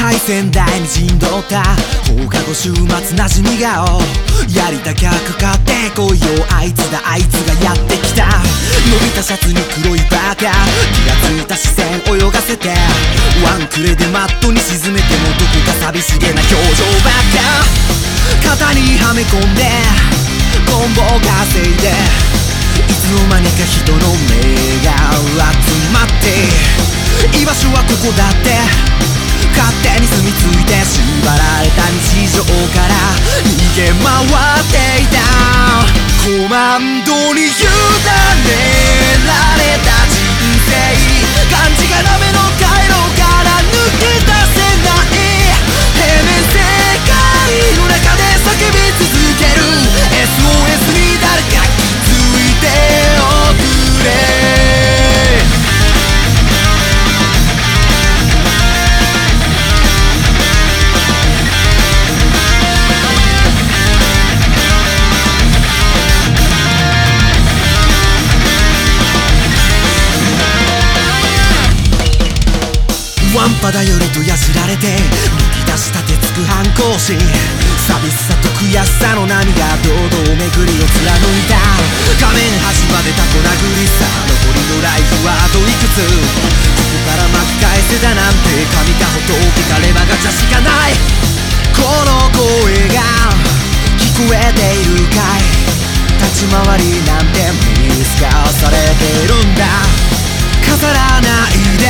最先代に陣取った放課後週末なじみ顔やりたきゃかかってこいよあいつだあいつがやってきた伸びたシャツに黒いバカ気がついた視線泳がせてワンクレでマットに沈めてもどこか寂しげな表情ばっか肩にはめ込んでコンボ稼いでいつの間にか人の目が集まって居場所はここだって勝手に住み着いて縛られた日常から逃げ回っていたコマンドに委ねられた人生感じがダメの回路から抜け出せない平面世界の中で叫び続ける SOS に誰か気づいておくれワンパ頼りとやじられて抜き出した手つく反抗心寂しさと悔しさの波が堂々巡りを貫いた画面端までタコ殴りさ残りのライフはあといくつここから巻き返せだなんて神か仏かレバガチャしかないこの声が聞こえているかい立ち回りなんて見透かされてるんだ飾らないで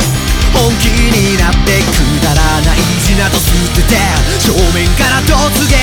本気になってくだらない意地など捨てて正面から突撃